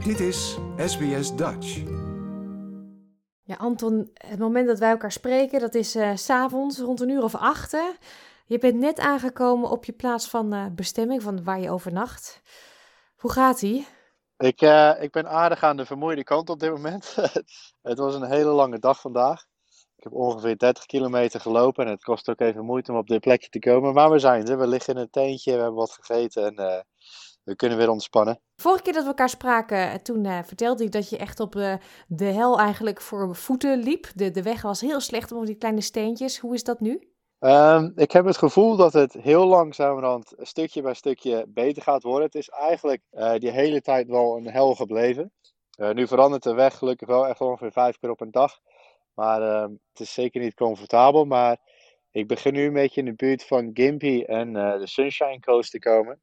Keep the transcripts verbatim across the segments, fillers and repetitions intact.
Dit is S B S Dutch. Ja, Anton, het moment dat wij elkaar spreken, dat is uh, 's avonds rond een uur of achten. Je bent net aangekomen op je plaats van uh, bestemming, van waar je overnacht. Hoe gaat-ie? Ik, uh, ik ben aardig aan de vermoeide kant op dit moment. Het was een hele lange dag vandaag. Ik heb ongeveer dertig kilometer gelopen en het kost ook even moeite om op dit plekje te komen. Maar we zijn er, we liggen in een tentje, we hebben wat gegeten en uh, we kunnen weer ontspannen. Vorige keer dat we elkaar spraken, toen uh, vertelde ik dat je echt op uh, de hel eigenlijk voor voeten liep. De, de weg was heel slecht om die kleine steentjes. Hoe is dat nu? Um, ik heb het gevoel dat het heel langzamerhand stukje bij stukje beter gaat worden. Het is eigenlijk uh, die hele tijd wel een hel gebleven. Uh, nu verandert de weg gelukkig wel echt ongeveer vijf keer op een dag. Maar uh, het is zeker niet comfortabel. Maar ik begin nu een beetje in de buurt van Gympie en uh, de Sunshine Coast te komen.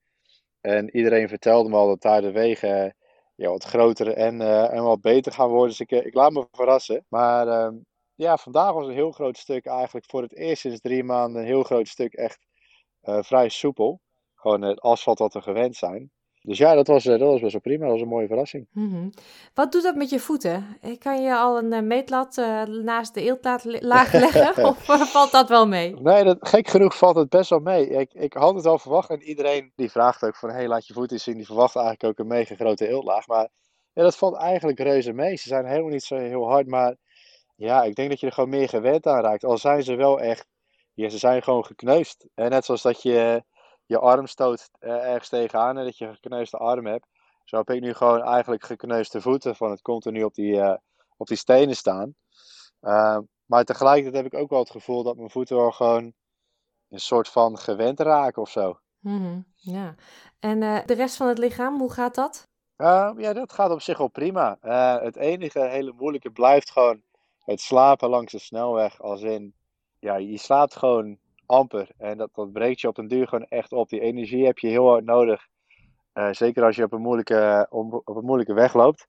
En iedereen vertelde me al dat daar de wegen uh, ja, wat groter en, uh, en wat beter gaan worden. Dus ik, uh, ik laat me verrassen. Maar uh, ja, vandaag was een heel groot stuk eigenlijk voor het eerst sinds drie maanden een heel groot stuk echt uh, vrij soepel. Gewoon het asfalt dat we gewend zijn. Dus ja, dat was, uh, dat was best wel prima. Dat was een mooie verrassing. Mm-hmm. Wat doet dat met je voeten? Kan je al een uh, meetlat uh, naast de eeltlaag leggen? Of uh, valt dat wel mee? Nee, dat, gek genoeg valt het best wel mee. Ik, ik had het al verwacht en iedereen die vraagt ook van hé, hey, laat je voeten zien. Die verwacht eigenlijk ook een mega grote eeltlaag. Maar ja, dat valt eigenlijk reuze mee. Ze zijn helemaal niet zo heel hard, maar ja, ik denk dat je er gewoon meer gewend aan raakt. Al zijn ze wel echt, ja, ze zijn gewoon gekneusd. En net zoals dat je je arm stoot uh, ergens tegenaan en dat je een gekneusde arm hebt. Zo heb ik nu gewoon eigenlijk gekneusde voeten van het continu op die, uh, op die stenen staan. Uh, maar tegelijkertijd heb ik ook wel het gevoel dat mijn voeten wel gewoon een soort van gewend raken of zo. Mm-hmm. Ja. En uh, de rest van het lichaam, hoe gaat dat? Uh, ja, dat gaat op zich wel prima. Uh, het enige hele moeilijke blijft gewoon het slapen langs de snelweg. Als in, ja, je slaapt gewoon amper. En dat, dat breekt je op den duur gewoon echt op. Die energie heb je heel hard nodig. Uh, zeker als je op een moeilijke, op een moeilijke weg loopt.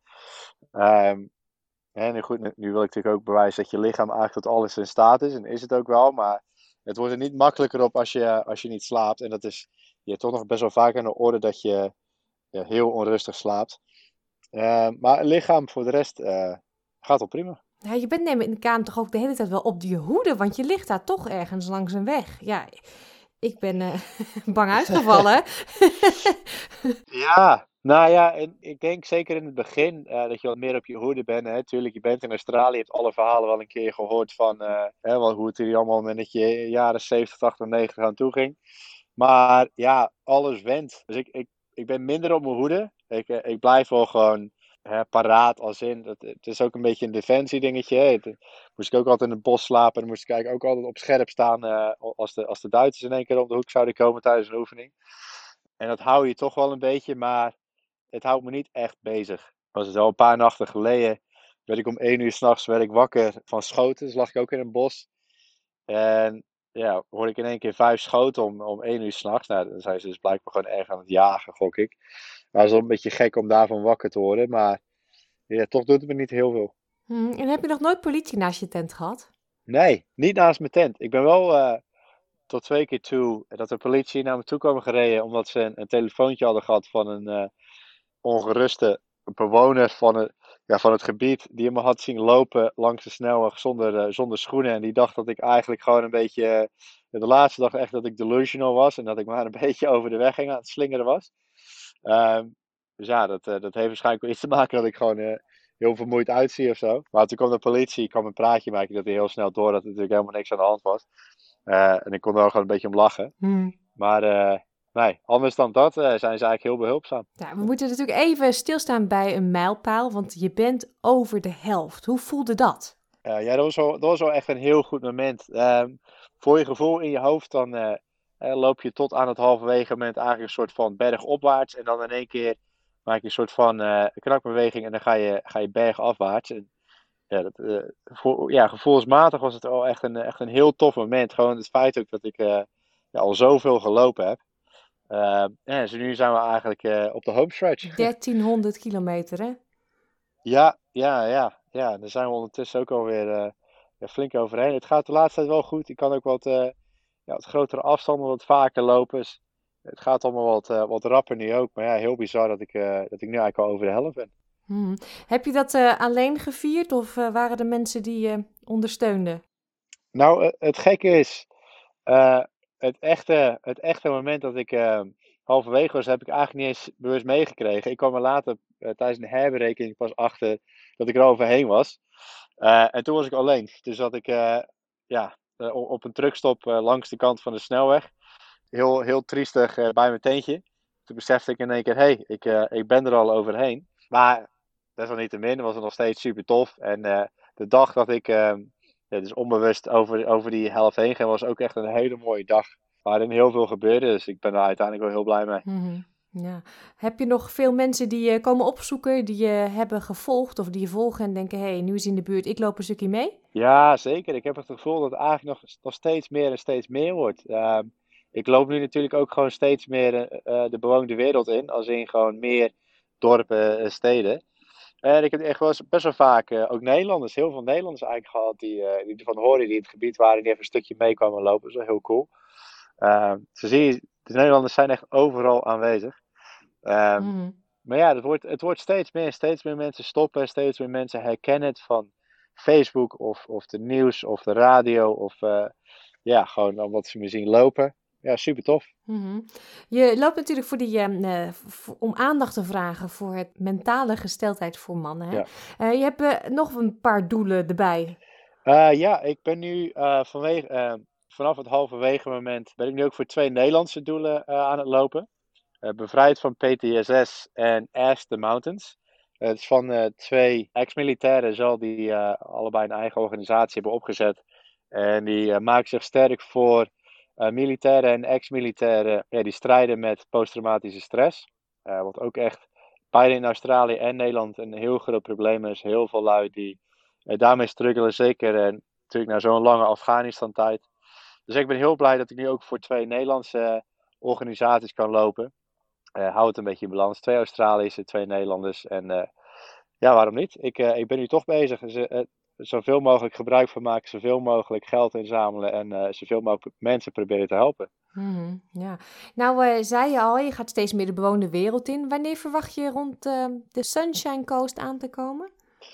Um, en nu, goed, nu wil ik natuurlijk ook bewijzen dat je lichaam eigenlijk tot alles in staat is. En is het ook wel. Maar het wordt er niet makkelijker op als je, als je niet slaapt. En dat is je toch nog best wel vaak aan de orde dat je ja, heel onrustig slaapt. Uh, maar het lichaam voor de rest uh, gaat wel prima. Ja, je bent nemen in de kamer toch ook de hele tijd wel op je hoede, want je ligt daar toch ergens langs een weg. Ja, ik ben uh, bang uitgevallen. Ja, nou ja, en ik denk zeker in het begin uh, dat je wat meer op je hoede bent. Hè. Tuurlijk, je bent in Australië, je hebt alle verhalen wel een keer gehoord van uh, hè, wel, hoe het er hier allemaal met dat je jaren zeventig, tachtig, negentig aan toe ging. Maar ja, alles went. Dus ik, ik, ik ben minder op mijn hoede. Ik, ik blijf wel gewoon hè, paraat als in. Het, het is ook een beetje een defensie dingetje. Hè. Het, moest ik ook altijd in het bos slapen. En dan moest ik eigenlijk ook altijd op scherp staan uh, als, de, als de Duitsers in één keer om de hoek zouden komen tijdens een oefening. En dat hou je toch wel een beetje, maar het houdt me niet echt bezig. Was het al een paar nachten geleden, werd ik om één uur s'nachts wakker van schoten. Dus lag ik ook in een bos. En ja, hoorde ik in één keer vijf schoten om, om één uur s'nachts. Nou, dan zijn ze dus blijkbaar gewoon erg aan het jagen, gok ik. Maar het is wel een beetje gek om daarvan wakker te worden. Maar ja, toch doet het me niet heel veel. Hmm, en heb je nog nooit politie naast je tent gehad? Nee, niet naast mijn tent. Ik ben wel uh, tot twee keer toe dat de politie naar me toe kwam gereden. Omdat ze een, een telefoontje hadden gehad van een uh, ongeruste bewoner van het, ja, van het gebied. Die me had zien lopen langs de snelweg zonder, uh, zonder schoenen. En die dacht dat ik eigenlijk gewoon een beetje... Uh, de laatste dag echt dat ik delusional was. En dat ik maar een beetje over de weg ging aan het slingeren was. Uh, dus ja, dat, uh, dat heeft waarschijnlijk wel iets te maken dat ik gewoon... Uh, heel vermoeid uitzie of zo. Maar toen kwam de politie, kwam een praatje maken dat hij heel snel door dat er natuurlijk helemaal niks aan de hand was. Uh, en ik kon er ook gewoon een beetje om lachen. Hmm. Maar uh, nee, anders dan dat uh, zijn ze eigenlijk heel behulpzaam. Ja, we moeten natuurlijk even stilstaan bij een mijlpaal, want je bent over de helft. Hoe voelde dat? Uh, ja, dat was, wel, dat was wel echt een heel goed moment. Uh, voor je gevoel in je hoofd, dan uh, uh, loop je tot aan het halverwege moment eigenlijk een soort van bergopwaarts. En dan in één keer maak je een soort van uh, knakbeweging en dan ga je, ga je bergafwaarts. En, ja, dat, uh, voor, ja, gevoelsmatig was het wel echt een, echt een heel tof moment. Gewoon het feit ook dat ik uh, ja, al zoveel gelopen heb. Uh, ja, dus nu zijn we eigenlijk uh, op de homestretch. dertienhonderd kilometer, hè? Ja, ja, ja, ja. Daar zijn we ondertussen ook alweer uh, ja, flink overheen. Het gaat de laatste tijd wel goed. Ik kan ook wat, uh, ja, wat grotere afstanden wat vaker lopen. Dus het gaat allemaal wat, uh, wat rapper nu ook. Maar ja, heel bizar dat ik, uh, dat ik nu eigenlijk al over de helft ben. Hmm. Heb je dat uh, alleen gevierd of uh, waren er mensen die je uh, ondersteunden? Nou, uh, het gekke is, uh, het, echte, het echte moment dat ik uh, halverwege was, heb ik eigenlijk niet eens bewust meegekregen. Ik kwam er later uh, tijdens een herberekening pas achter dat ik er overheen was. Uh, en toen was ik alleen. Dus zat ik uh, ja, uh, op een truckstop uh, langs de kant van de snelweg. Heel, heel triestig uh, bij mijn teentje. Toen besefte ik in één keer, hé, hey, ik, uh, ik ben er al overheen. Maar desalniettemin was het nog steeds super tof. En uh, de dag dat ik uh, ja, dus onbewust over, over die helft heen ging, was ook echt een hele mooie dag. Waarin heel veel gebeurde, dus ik ben er uiteindelijk wel heel blij mee. Mm-hmm. Ja. Heb je nog veel mensen die je komen opzoeken, die je hebben gevolgd of die je volgen en denken, hé, hey, nu is hij in de buurt, ik loop een stukje mee? Ja, zeker. Ik heb het gevoel dat het eigenlijk nog, nog steeds meer en steeds meer wordt. Uh, ik loop nu natuurlijk ook gewoon steeds meer uh, de bewoonde wereld in, als in gewoon meer dorpen en steden. En ik heb echt wel eens best wel vaak uh, ook Nederlanders, heel veel Nederlanders eigenlijk gehad, die, uh, die ervan horen, die in het gebied waren, die even een stukje mee kwamen lopen. Dat is wel heel cool. Uh, zo zie je, de Nederlanders zijn echt overal aanwezig. Uh, Mm-hmm. Maar ja, het wordt, het wordt steeds meer. Steeds meer mensen stoppen. Steeds meer mensen herkennen het van Facebook of, of de nieuws of de radio. Of uh, ja, gewoon dan wat ze me zien lopen. Ja, super tof. Mm-hmm. Je loopt natuurlijk voor die, uh, voor, om aandacht te vragen voor het mentale gesteldheid voor mannen. Hè? Ja. Uh, je hebt uh, nog een paar doelen erbij. Uh, ja, ik ben nu uh, vanwege, uh, vanaf het halverwege moment ben ik nu ook voor twee Nederlandse doelen uh, aan het lopen. Uh, bevrijd van P T S S en Ash the Mountains. Uh, het is van uh, twee ex-militairen zal die uh, allebei een eigen organisatie hebben opgezet. En die uh, maken zich sterk voor uh, militairen en ex-militairen ja, die strijden met posttraumatische stress. Uh, wat ook echt beide in Australië en Nederland een heel groot probleem is. Heel veel lui die uh, daarmee struggelen, zeker uh, natuurlijk na zo'n lange Afghanistan-tijd. Dus ik ben heel blij dat ik nu ook voor twee Nederlandse uh, organisaties kan lopen. Uh, hou het een beetje in balans. Twee Australische, twee Nederlanders. En uh, ja, waarom niet? Ik, uh, ik ben nu toch bezig. Dus, uh, zoveel mogelijk gebruik van maken, zoveel mogelijk geld inzamelen en uh, zoveel mogelijk mensen proberen te helpen. Mm-hmm, ja. Nou, uh, zei je al, je gaat steeds meer de bewoonde wereld in. Wanneer verwacht je rond uh, de Sunshine Coast aan te komen?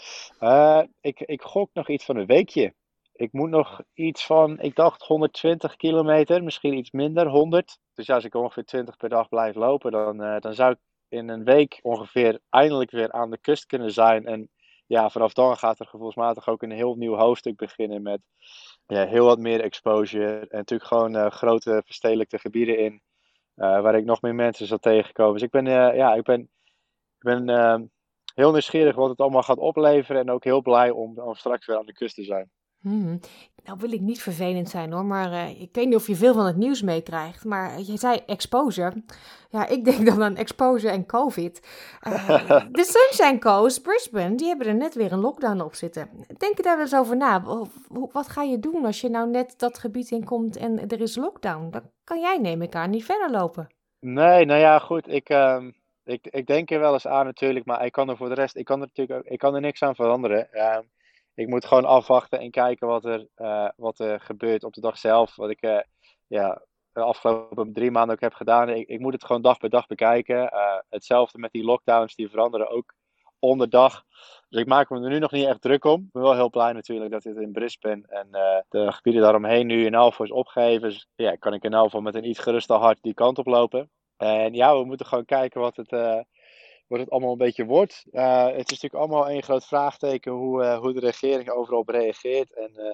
Uh, ik, ik gok nog iets van een weekje. Ik moet nog iets van, ik dacht honderdtwintig kilometer, misschien iets minder, honderd. Dus ja, als ik ongeveer twintig per dag blijf lopen, dan, uh, dan zou ik in een week ongeveer eindelijk weer aan de kust kunnen zijn. En ja, vanaf dan gaat er gevoelsmatig ook een heel nieuw hoofdstuk beginnen met ja, heel wat meer exposure. En natuurlijk gewoon uh, grote verstedelijkte gebieden in, uh, waar ik nog meer mensen zal tegenkomen. Dus ik ben, uh, ja, ik ben, ik ben uh, heel nieuwsgierig wat het allemaal gaat opleveren. En ook heel blij om, om straks weer aan de kust te zijn. Hmm. Nou wil ik niet vervelend zijn hoor, maar uh, ik weet niet of je veel van het nieuws meekrijgt. Maar je zei exposure. Ja, ik denk dan aan exposure en COVID. Uh, de Sunshine Coast, Brisbane, die hebben er net weer een lockdown op zitten. Denk je daar wel eens over na? Wat ga je doen als je nou net dat gebied inkomt en er is lockdown? Dan kan jij, neem ik aan, niet verder lopen. Nee, nou ja, goed. Ik, uh, ik, ik denk er wel eens aan natuurlijk, maar ik kan er voor de rest, ik kan er natuurlijk ook, ik kan er niks aan veranderen. Uh, ik moet gewoon afwachten en kijken wat er, uh, wat er gebeurt op de dag zelf. Wat ik uh, ja, de afgelopen drie maanden ook heb gedaan. Ik, ik moet het gewoon dag per dag bekijken. Uh, hetzelfde met die lockdowns, die veranderen ook onderdag. Dus ik maak me er nu nog niet echt druk om. Ik ben wel heel blij natuurlijk dat dit in Brisbane en uh, de gebieden daaromheen nu in Alphen is opgegeven. Dus ja, kan ik in Alphen met een iets geruster hart die kant op lopen. En ja, we moeten gewoon kijken wat het, uh, wat het allemaal een beetje wordt. Uh, het is natuurlijk allemaal één groot vraagteken hoe, uh, hoe de regering overal op reageert. En uh,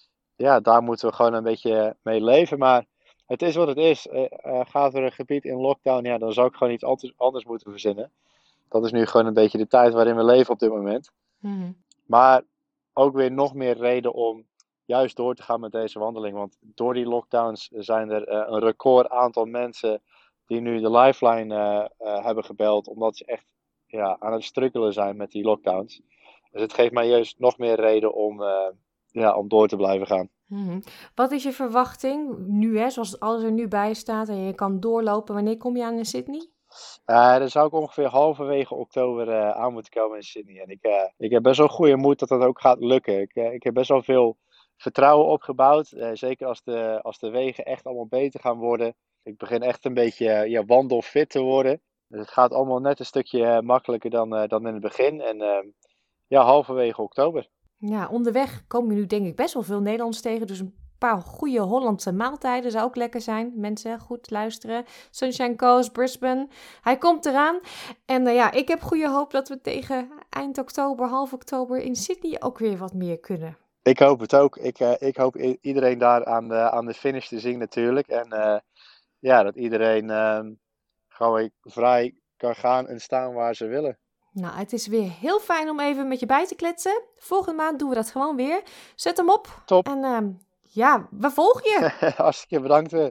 ja, daar moeten we gewoon een beetje mee leven. Maar het is wat het is. Uh, uh, gaat er een gebied in lockdown, ja, dan zou ik gewoon iets anders moeten verzinnen. Dat is nu gewoon een beetje de tijd waarin we leven op dit moment. Hmm. Maar ook weer nog meer reden om juist door te gaan met deze wandeling. Want door die lockdowns zijn er uh, een record aantal mensen die nu de Lifeline uh, uh, hebben gebeld. Omdat ze echt ja, aan het struggelen zijn met die lockdowns. Dus het geeft mij juist nog meer reden om, uh, ja, om door te blijven gaan. Hmm. Wat is je verwachting nu, hè, zoals alles er nu bij staat en je kan doorlopen? Wanneer kom je aan in Sydney? Uh, dan zou ik ongeveer halverwege oktober uh, aan moeten komen in Sydney. En ik, uh, ik heb best wel goede moed dat dat ook gaat lukken. Ik, uh, ik heb best wel veel vertrouwen opgebouwd. Uh, zeker als de, als de wegen echt allemaal beter gaan worden. Ik begin echt een beetje uh, ja, wandelfit te worden. Dus het gaat allemaal net een stukje uh, makkelijker dan, uh, dan in het begin. En uh, ja, halverwege oktober. Ja, onderweg kom je nu denk ik best wel veel Nederlands tegen. Dus een paar goede Hollandse maaltijden zou ook lekker zijn. Mensen, goed luisteren. Sunshine Coast, Brisbane. Hij komt eraan. En uh, ja, ik heb goede hoop dat we tegen eind oktober, half oktober in Sydney ook weer wat meer kunnen. Ik hoop het ook. Ik, uh, ik hoop i- iedereen daar aan de, aan de finish te zien natuurlijk. En uh, ja, dat iedereen uh, gewoon vrij kan gaan en staan waar ze willen. Nou, het is weer heel fijn om even met je bij te kletsen. Volgende maand doen we dat gewoon weer. Zet hem op. Top. En uh, ja, we volgen je. Hartstikke bedankt weer.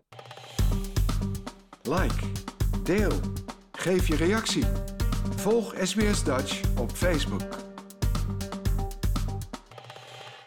Like, deel, geef je reactie. Volg S B S Dutch op Facebook.